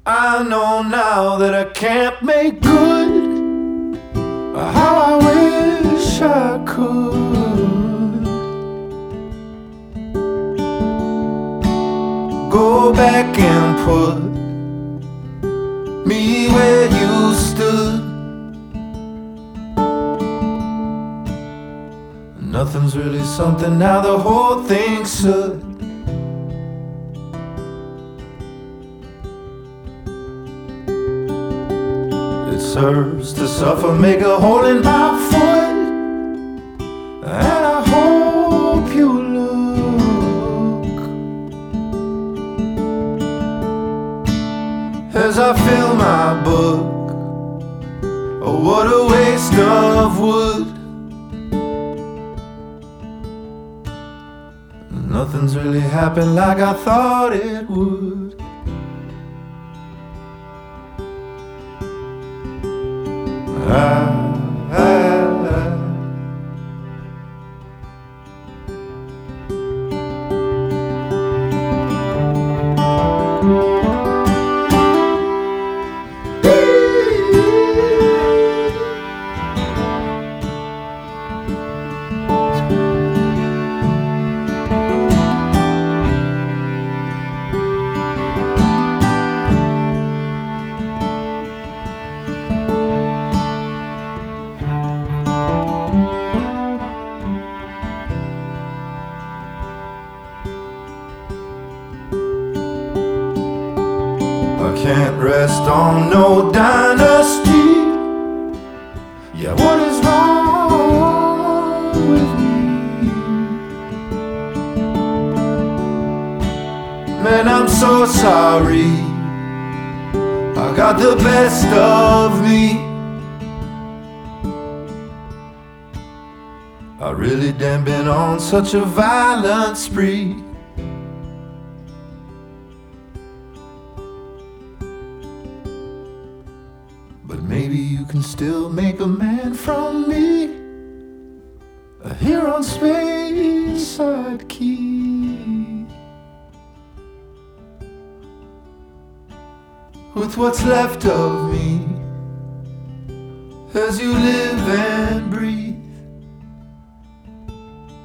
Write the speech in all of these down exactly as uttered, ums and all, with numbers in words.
I know now that I can't make good how I wish I could. Go back and put me where you stood. Nothing's really something now, the whole thing should. It serves to suffer, make a hole in my foot, and I hope you look as I fill my book. Oh, what a waste of wood. Nothing's really happened like I thought it would. I, I, I. I can't rest on no dynasty. Yeah, what is wrong with me? Man, I'm so sorry. I got the best of me. I really damn been on such a violent spree. But maybe you can still make a man from me, here on Speyside Quay, with what's left of me, as you live and breathe.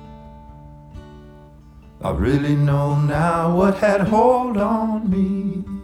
I really know now what had hold on me.